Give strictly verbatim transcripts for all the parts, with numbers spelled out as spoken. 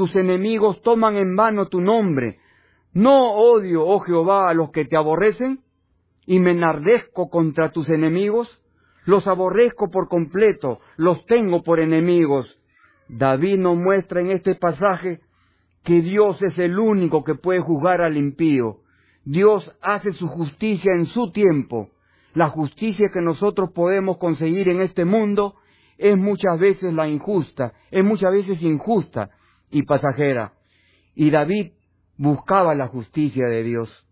tus enemigos toman en vano tu nombre. ¿No odio, oh Jehová, a los que te aborrecen? Y me enardezco contra tus enemigos. Los aborrezco por completo, los tengo por enemigos. David nos muestra en este pasaje que Dios es el único que puede juzgar al impío. Dios hace su justicia en su tiempo. La justicia que nosotros podemos conseguir en este mundo es muchas veces la injusta, es muchas veces injusta y pasajera. Y David buscaba la justicia de Dios.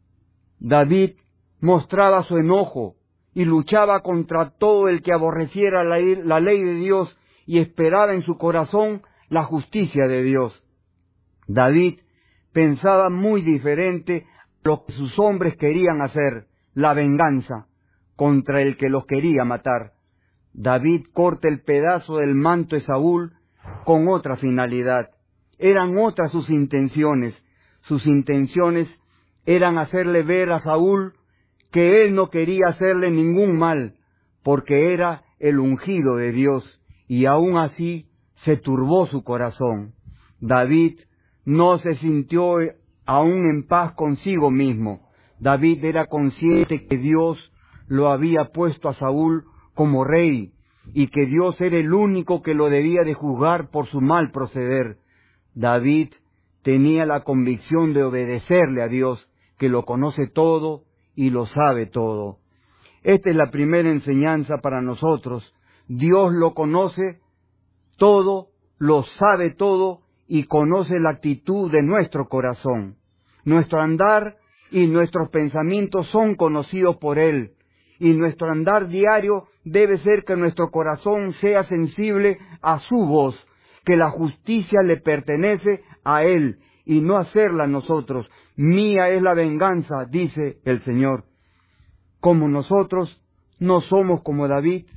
David mostraba su enojo y luchaba contra todo el que aborreciera la, la ley de Dios y esperaba en su corazón la justicia de Dios. David pensaba muy diferente a lo que sus hombres querían hacer, la venganza contra el que los quería matar. David corta el pedazo del manto de Saúl con otra finalidad. Eran otras sus intenciones. Sus intenciones eran hacerle ver a Saúl que él no quería hacerle ningún mal, porque era el ungido de Dios, y aún así se turbó su corazón. David no se sintió aún en paz consigo mismo. David era consciente que Dios lo había puesto a Saúl como rey, y que Dios era el único que lo debía de juzgar por su mal proceder. David tenía la convicción de obedecerle a Dios, que lo conoce todo y lo sabe todo. Esta es la primera enseñanza para nosotros. Dios lo conoce todo, lo sabe todo y conoce la actitud de nuestro corazón. Nuestro andar y nuestros pensamientos son conocidos por Él, y nuestro andar diario debe ser que nuestro corazón sea sensible a su voz, que la justicia le pertenece a Él y no hacerla a nosotros. Mía es la venganza, dice el Señor. Como nosotros no somos como David,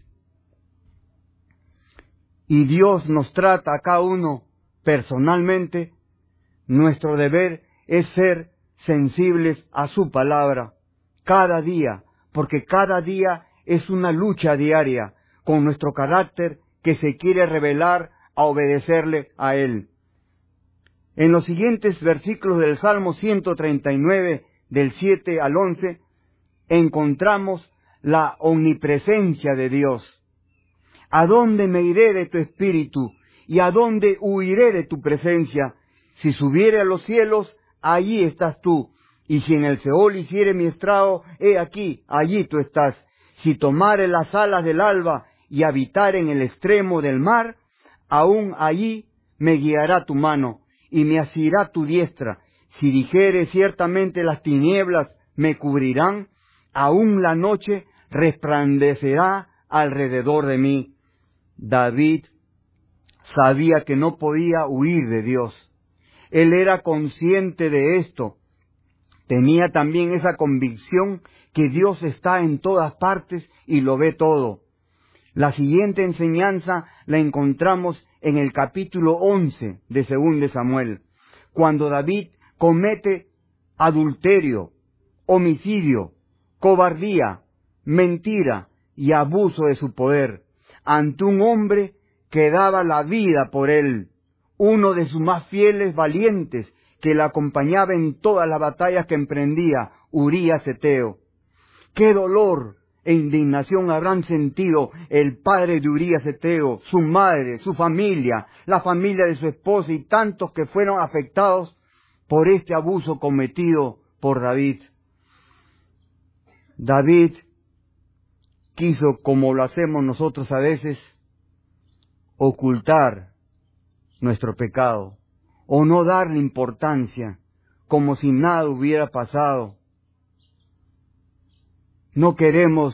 y Dios nos trata a cada uno personalmente, nuestro deber es ser sensibles a su palabra cada día, porque cada día es una lucha diaria con nuestro carácter que se quiere revelar a obedecerle a Él. En los siguientes versículos del Salmo ciento treinta y nueve, del siete al once, encontramos la omnipresencia de Dios. ¿A dónde me iré de tu espíritu? ¿Y a dónde huiré de tu presencia? Si subiere a los cielos, allí estás tú. Y si en el Seol hiciere mi estrado, he aquí, allí tú estás. Si tomare las alas del alba y habitare en el extremo del mar, aún allí me guiará tu mano y me asirá tu diestra. Si dijere ciertamente las tinieblas me cubrirán, aún la noche resplandecerá alrededor de mí. David sabía que no podía huir de Dios. Él era consciente de esto. Tenía también esa convicción que Dios está en todas partes y lo ve todo. La siguiente enseñanza la encontramos en el capítulo once de Segunda de Samuel, cuando David comete adulterio, homicidio, cobardía, mentira y abuso de su poder ante un hombre que daba la vida por él, uno de sus más fieles valientes que le acompañaba en todas las batallas que emprendía, Urías Eteo. ¡Qué dolor e indignación habrán sentido el padre de Urías Eteo, su madre, su familia, la familia de su esposa y tantos que fueron afectados por este abuso cometido por David! David quiso, como lo hacemos nosotros a veces, ocultar nuestro pecado o no darle importancia, como si nada hubiera pasado. No queremos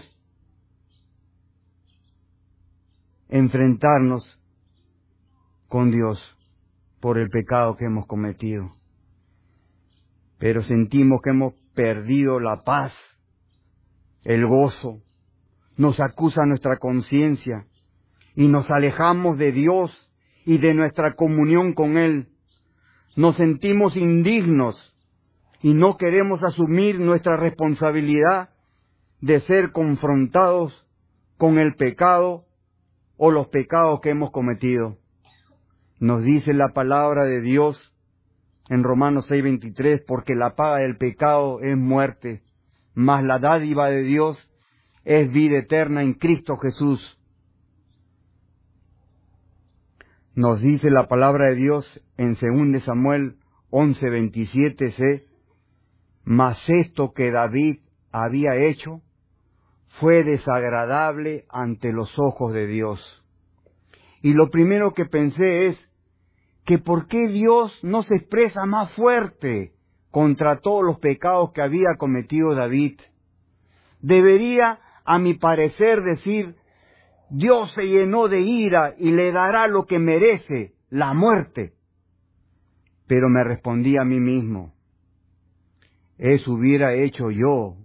enfrentarnos con Dios por el pecado que hemos cometido, pero sentimos que hemos perdido la paz, el gozo, nos acusa nuestra conciencia y nos alejamos de Dios y de nuestra comunión con Él. Nos sentimos indignos y no queremos asumir nuestra responsabilidad de ser confrontados con el pecado o los pecados que hemos cometido. Nos dice la palabra de Dios en Romanos seis veintitrés, porque la paga del pecado es muerte, mas la dádiva de Dios es vida eterna en Cristo Jesús. Nos dice la palabra de Dios en dos de Samuel once veintisiete c, mas esto que David había hecho fue desagradable ante los ojos de Dios. Y lo primero que pensé es que por qué Dios no se expresa más fuerte contra todos los pecados que había cometido David. Debería, a mi parecer, decir, Dios se llenó de ira y le dará lo que merece, la muerte. Pero me respondí a mí mismo, eso hubiera hecho yo.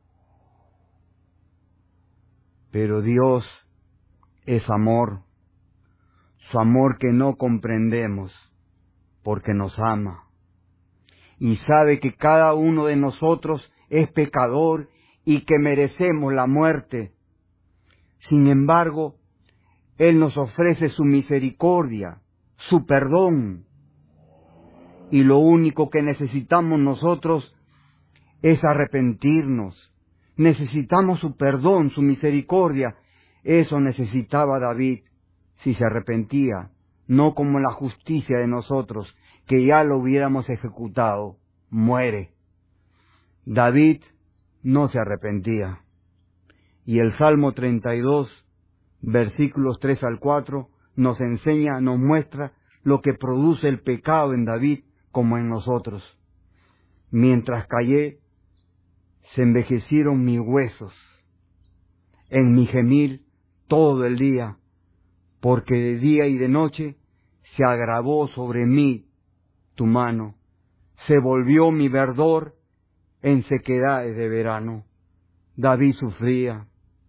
Pero Dios es amor, su amor que no comprendemos, porque nos ama. Y sabe que cada uno de nosotros es pecador y que merecemos la muerte. Sin embargo, Él nos ofrece su misericordia, su perdón. Y lo único que necesitamos nosotros es arrepentirnos. Necesitamos su perdón, su misericordia. Eso necesitaba David si se arrepentía, no como la justicia de nosotros, que ya lo hubiéramos ejecutado. Muere. David no se arrepentía. Y el Salmo treinta y dos, versículos tres al cuatro, nos enseña, nos muestra lo que produce el pecado en David como en nosotros. Mientras callé, se envejecieron mis huesos, en mi gemir todo el día, porque de día y de noche se agravó sobre mí tu mano, se volvió mi verdor en sequedades de verano. David sufría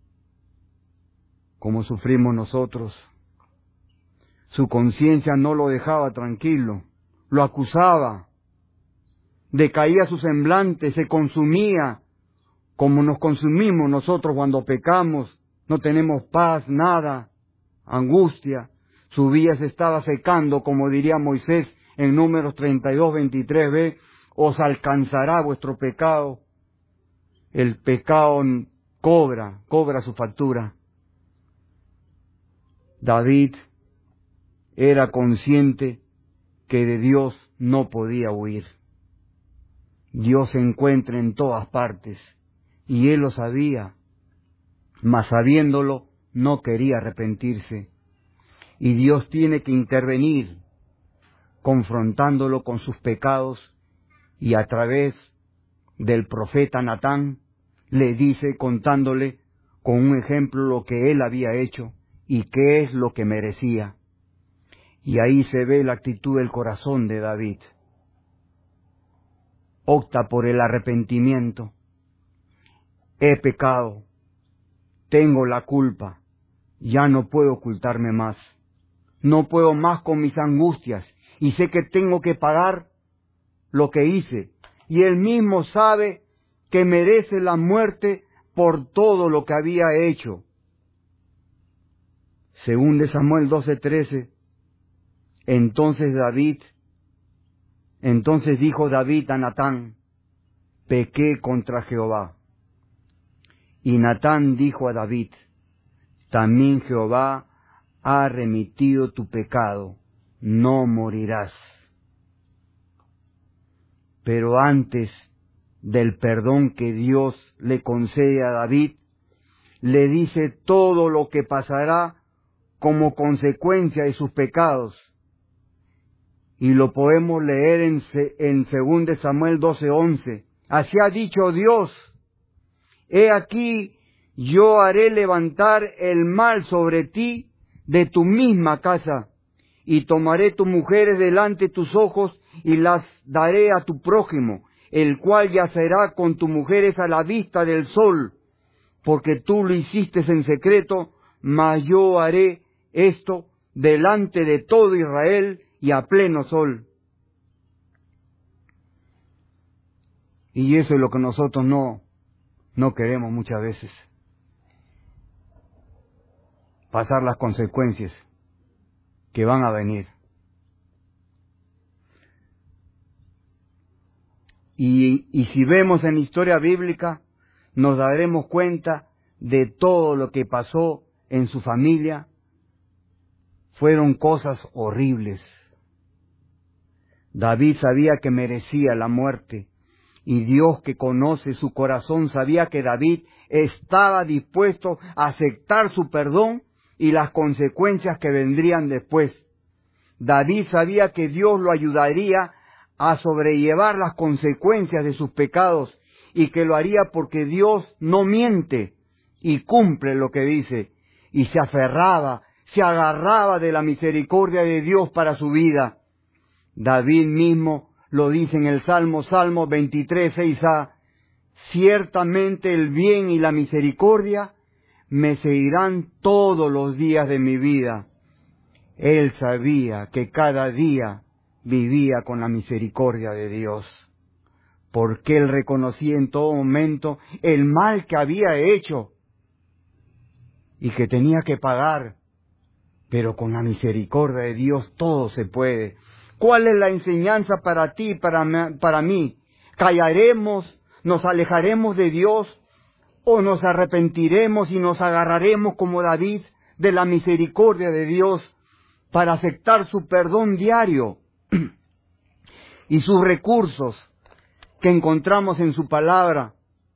como sufrimos nosotros. Su conciencia no lo dejaba tranquilo, lo acusaba, decaía su semblante, se consumía, como nos consumimos nosotros cuando pecamos, no tenemos paz, nada, angustia. Su vida se estaba secando, como diría Moisés en Números treinta y dos, veintitrés b, os alcanzará vuestro pecado. El pecado cobra, cobra su factura. David era consciente que de Dios no podía huir. Dios se encuentra en todas partes, y él lo sabía, mas sabiéndolo no quería arrepentirse. Y Dios tiene que intervenir, confrontándolo con sus pecados, y a través del profeta Natán le dice, contándole con un ejemplo lo que él había hecho y qué es lo que merecía. Y ahí se ve la actitud del corazón de David. Opta por el arrepentimiento. He pecado, tengo la culpa, ya no puedo ocultarme más. No puedo más con mis angustias y sé que tengo que pagar lo que hice. Y él mismo sabe que merece la muerte por todo lo que había hecho. Según de Samuel doce trece, entonces David, entonces dijo David a Natán, pequé contra Jehová. Y Natán dijo a David, también Jehová ha remitido tu pecado, no morirás. Pero antes del perdón que Dios le concede a David, le dice todo lo que pasará como consecuencia de sus pecados. Y lo podemos leer en, en dos de Samuel doce once. Así ha dicho Dios, he aquí yo haré levantar el mal sobre ti de tu misma casa, y tomaré tus mujeres delante de tus ojos y las daré a tu prójimo, el cual yacerá con tus mujeres a la vista del sol, porque tú lo hiciste en secreto, mas yo haré esto delante de todo Israel y a pleno sol. Y eso es lo que nosotros no, no queremos muchas veces. Pasar las consecuencias que van a venir. Y, y si vemos en la historia bíblica, nos daremos cuenta de todo lo que pasó en su familia. Fueron cosas horribles. David sabía que merecía la muerte, y Dios, que conoce su corazón, sabía que David estaba dispuesto a aceptar su perdón y las consecuencias que vendrían después. David sabía que Dios lo ayudaría a sobrellevar las consecuencias de sus pecados, y que lo haría porque Dios no miente y cumple lo que dice, y se aferraba, se agarraba de la misericordia de Dios para su vida. David mismo lo dice en el Salmo, Salmo veintitrés, seis a, ciertamente el bien y la misericordia me seguirán todos los días de mi vida. Él sabía que cada día vivía con la misericordia de Dios, porque él reconocía en todo momento el mal que había hecho y que tenía que pagar, pero con la misericordia de Dios todo se puede. ¿Cuál es la enseñanza para ti, para, para mí? ¿Callaremos, nos alejaremos de Dios, o nos arrepentiremos y nos agarraremos como David de la misericordia de Dios para aceptar su perdón diario y sus recursos que encontramos en su palabra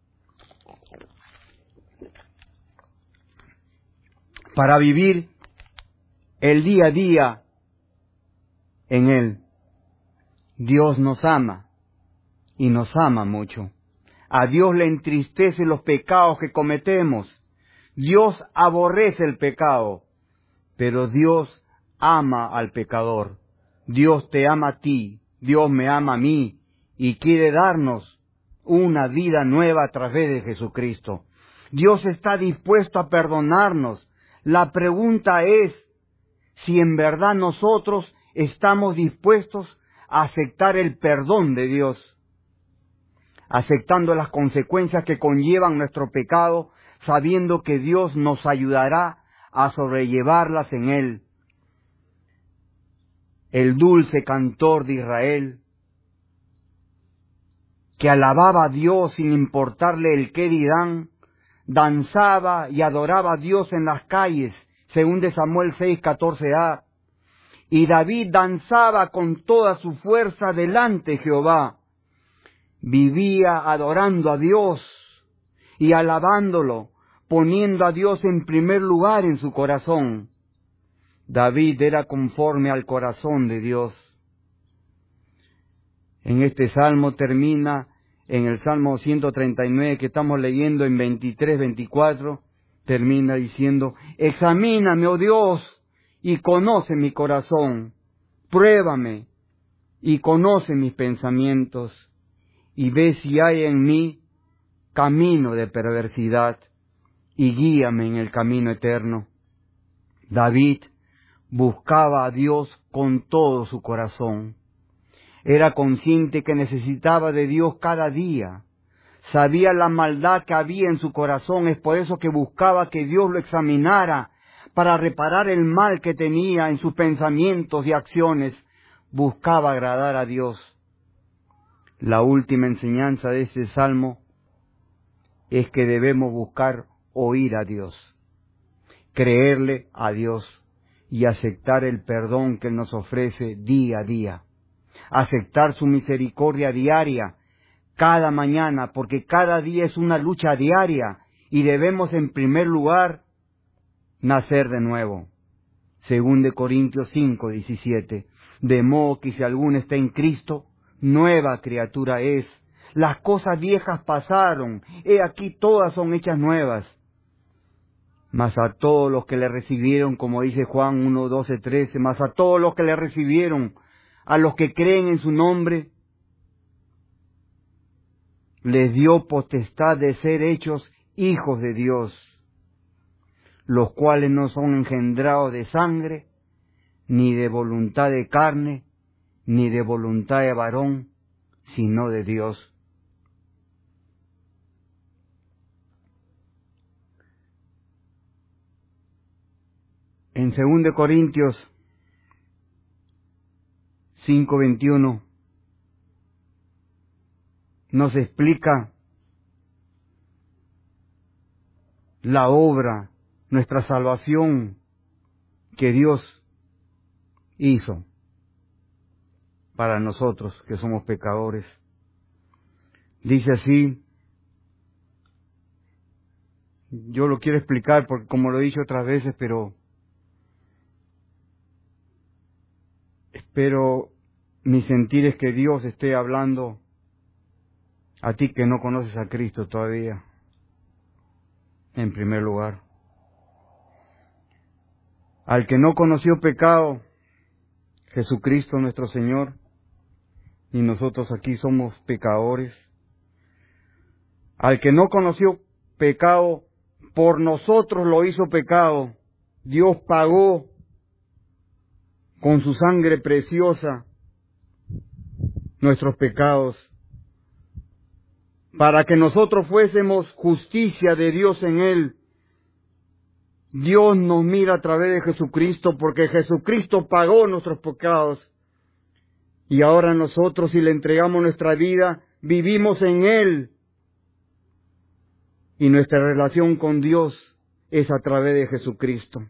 para vivir el día a día en Él? Dios nos ama y nos ama mucho. A Dios le entristece los pecados que cometemos. Dios aborrece el pecado, pero Dios ama al pecador. Dios te ama a ti, Dios me ama a mí, y quiere darnos una vida nueva a través de Jesucristo. Dios está dispuesto a perdonarnos. La pregunta es si en verdad nosotros estamos dispuestos a aceptar el perdón de Dios, aceptando las consecuencias que conllevan nuestro pecado, sabiendo que Dios nos ayudará a sobrellevarlas en Él. El dulce cantor de Israel, que alababa a Dios sin importarle el qué dirán, danzaba y adoraba a Dios en las calles, según de Samuel seis, catorce a. Y David danzaba con toda su fuerza delante de Jehová. Vivía adorando a Dios y alabándolo, poniendo a Dios en primer lugar en su corazón. David era conforme al corazón de Dios. En este salmo termina, en el Salmo ciento treinta y nueve que estamos leyendo en veintitrés, veinticuatro, termina diciendo: examíname, oh Dios, y conoce mi corazón, pruébame y conoce mis pensamientos, y ve si hay en mí camino de perversidad, y guíame en el camino eterno. David buscaba a Dios con todo su corazón. Era consciente que necesitaba de Dios cada día. Sabía la maldad que había en su corazón, es por eso que buscaba que Dios lo examinara para reparar el mal que tenía en sus pensamientos y acciones. Buscaba agradar a Dios. La última enseñanza de este salmo es que debemos buscar oír a Dios, creerle a Dios y aceptar el perdón que Él nos ofrece día a día. Aceptar su misericordia diaria, cada mañana, porque cada día es una lucha diaria y debemos en primer lugar nacer de nuevo. Según de Corintios cinco, diecisiete. De modo que si alguno está en Cristo, nueva criatura es. Las cosas viejas pasaron, he aquí todas son hechas nuevas. Mas a todos los que le recibieron, como dice Juan uno, doce, trece, mas a todos los que le recibieron, a los que creen en su nombre, les dio potestad de ser hechos hijos de Dios, los cuales no son engendrados de sangre, ni de voluntad de carne, ni de voluntad de varón, sino de Dios. En segunda de Corintios cinco, veintiuno, nos explica la obra, nuestra salvación que Dios hizo para nosotros que somos pecadores. Dice así, yo lo quiero explicar porque como lo he dicho otras veces, pero espero mi sentir es que Dios esté hablando a ti que no conoces a Cristo todavía, en primer lugar. Al que no conoció pecado, Jesucristo nuestro Señor, y nosotros aquí somos pecadores. Al que no conoció pecado, por nosotros lo hizo pecado. Dios pagó con su sangre preciosa nuestros pecados, para que nosotros fuésemos justicia de Dios en Él. Dios nos mira a través de Jesucristo, porque Jesucristo pagó nuestros pecados. Y ahora nosotros, si le entregamos nuestra vida, vivimos en Él. Y nuestra relación con Dios es a través de Jesucristo.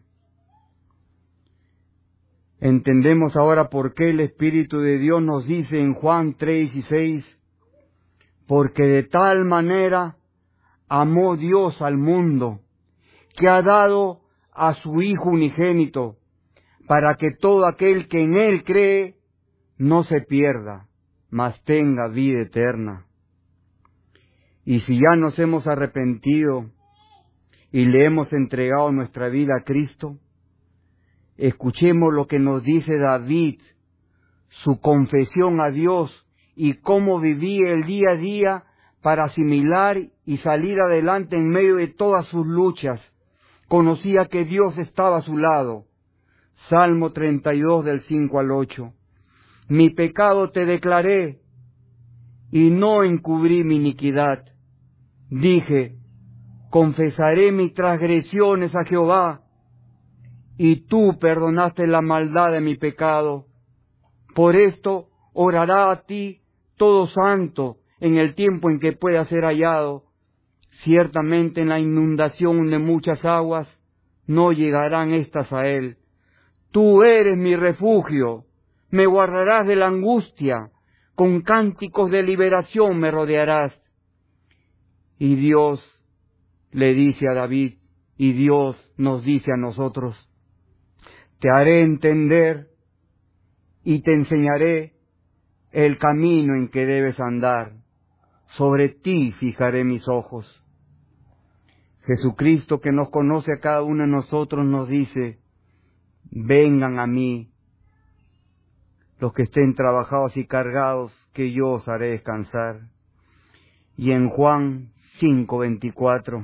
Entendemos ahora por qué el Espíritu de Dios nos dice en Juan tres y seis, porque de tal manera amó Dios al mundo, que ha dado a su Hijo unigénito, para que todo aquel que en Él cree no se pierda, mas tenga vida eterna. Y si ya nos hemos arrepentido y le hemos entregado nuestra vida a Cristo, escuchemos lo que nos dice David, su confesión a Dios y cómo vivía el día a día para asimilar y salir adelante en medio de todas sus luchas. Conocía que Dios estaba a su lado. Salmo treinta y dos del cinco al ocho. Mi pecado te declaré y no encubrí mi iniquidad. Dije, confesaré mis transgresiones a Jehová, y tú perdonaste la maldad de mi pecado. Por esto orará a ti todo santo en el tiempo en que pueda ser hallado. Ciertamente en la inundación de muchas aguas no llegarán éstas a él. Tú eres mi refugio, me guardarás de la angustia, con cánticos de liberación me rodearás. Y Dios le dice a David, y Dios nos dice a nosotros, te haré entender y te enseñaré el camino en que debes andar. Sobre ti fijaré mis ojos. Jesucristo, que nos conoce a cada uno de nosotros, nos dice, vengan a mí los que estén trabajados y cargados, que yo os haré descansar. Y en Juan cinco veinticuatro,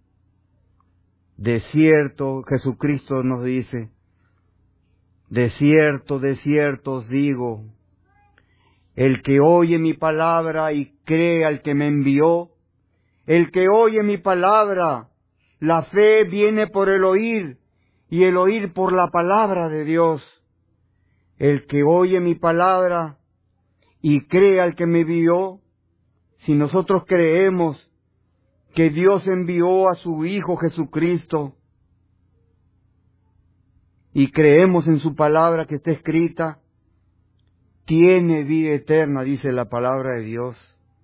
de cierto, Jesucristo nos dice, de cierto, de cierto os digo, el que oye mi palabra y cree al que me envió, el que oye mi palabra, la fe viene por el oír, y el oír por la palabra de Dios. El que oye mi palabra y cree al que me envió, si nosotros creemos que Dios envió a su Hijo Jesucristo, y creemos en su palabra que está escrita, tiene vida eterna, dice la palabra de Dios.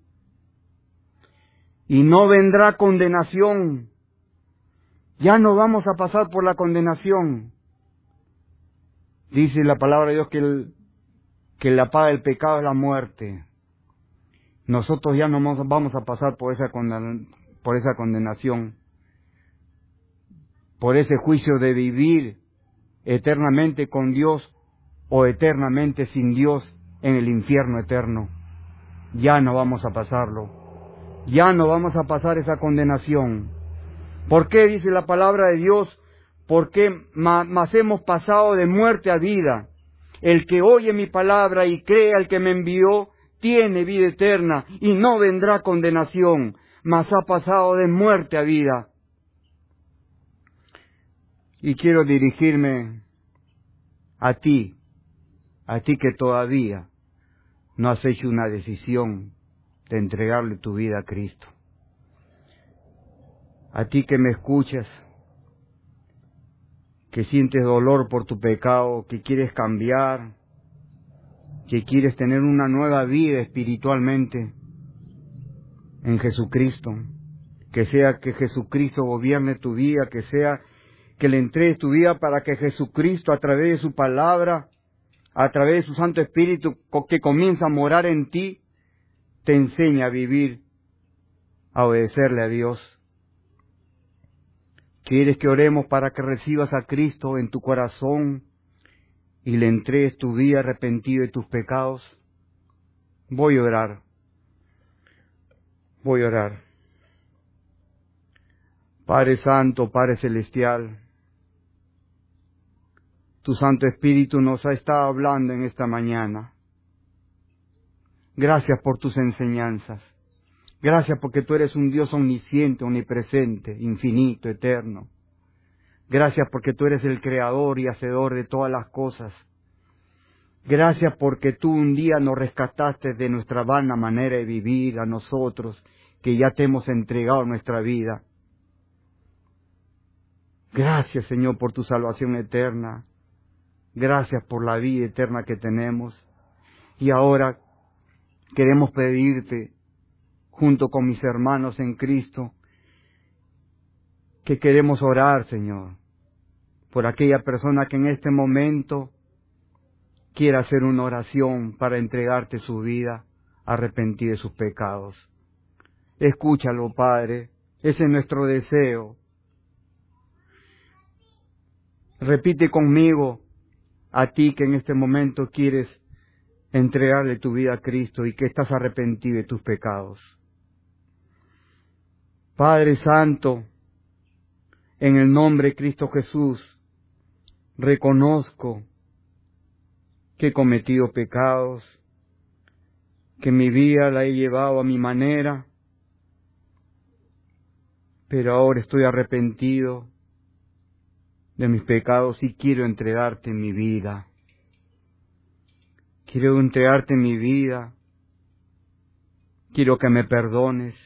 Y no vendrá condenación. Ya no vamos a pasar por la condenación. Dice la palabra de Dios que, el, que la paga del pecado es la muerte. Nosotros ya no vamos a pasar por esa, por esa condenación, por ese juicio de vivir eternamente con Dios o eternamente sin Dios en el infierno eterno. Ya no vamos a pasarlo. Ya no vamos a pasar esa condenación. ¿Por qué dice la palabra de Dios? Porque más hemos pasado de muerte a vida. El que oye mi palabra y cree al que me envió, tiene vida eterna y no vendrá condenación, mas ha pasado de muerte a vida. Y quiero dirigirme a ti, a ti que todavía no has hecho una decisión de entregarle tu vida a Cristo. A ti que me escuchas, que sientes dolor por tu pecado, que quieres cambiar, que quieres tener una nueva vida espiritualmente en Jesucristo, que sea que Jesucristo gobierne tu vida, que sea que le entregues tu vida para que Jesucristo, a través de su palabra, a través de su Santo Espíritu, que comienza a morar en ti, te enseñe a vivir, a obedecerle a Dios. ¿Quieres que oremos para que recibas a Cristo en tu corazón y le entregues tu vida arrepentido de tus pecados? Voy a orar. Voy a orar. Padre Santo, Padre Celestial, tu Santo Espíritu nos ha estado hablando en esta mañana. Gracias por tus enseñanzas. Gracias porque tú eres un Dios omnisciente, omnipresente, infinito, eterno. Gracias porque tú eres el creador y hacedor de todas las cosas. Gracias porque tú un día nos rescataste de nuestra vana manera de vivir a nosotros, que ya te hemos entregado nuestra vida. Gracias, Señor, por tu salvación eterna. Gracias por la vida eterna que tenemos. Y ahora queremos pedirte, junto con mis hermanos en Cristo, que queremos orar, Señor, por aquella persona que en este momento quiera hacer una oración para entregarte su vida, arrepentir de sus pecados. Escúchalo, Padre, ese es nuestro deseo. Repite conmigo, a ti que en este momento quieres entregarle tu vida a Cristo y que estás arrepentido de tus pecados. Padre Santo, en el nombre de Cristo Jesús, reconozco que he cometido pecados, que mi vida la he llevado a mi manera, pero ahora estoy arrepentido de mis pecados y quiero entregarte mi vida. Quiero entregarte mi vida. Quiero que me perdones.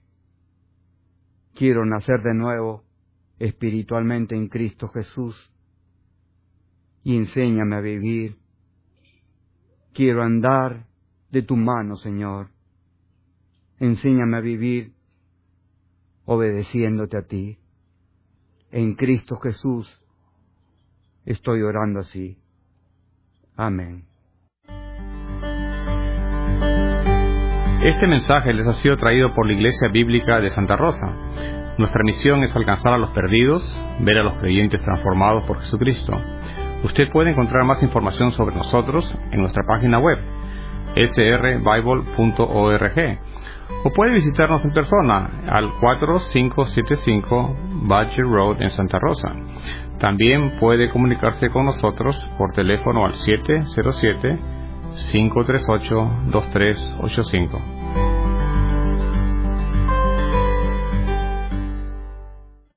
Quiero nacer de nuevo espiritualmente en Cristo Jesús. Y enséñame a vivir. Quiero andar de tu mano, Señor. Enséñame a vivir obedeciéndote a ti. En Cristo Jesús estoy orando así. Amén. Este mensaje les ha sido traído por la Iglesia Bíblica de Santa Rosa. Nuestra misión es alcanzar a los perdidos, ver a los creyentes transformados por Jesucristo. Usted puede encontrar más información sobre nosotros en nuestra página web, s r bible punto org, o puede visitarnos en persona al cuatro cinco siete cinco Badger Road en Santa Rosa. También puede comunicarse con nosotros por teléfono al siete cero siete, cinco tres ocho, dos tres ocho cinco.